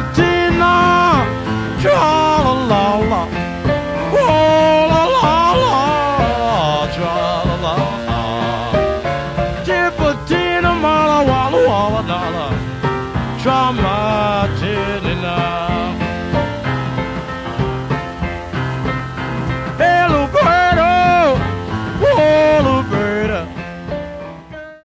Gibbertina, tra-la-la-la. Oh-la-la-la, tra-la-la-la. Gibbertina, mala, walla, walla, dalla. Tra-ma-tina.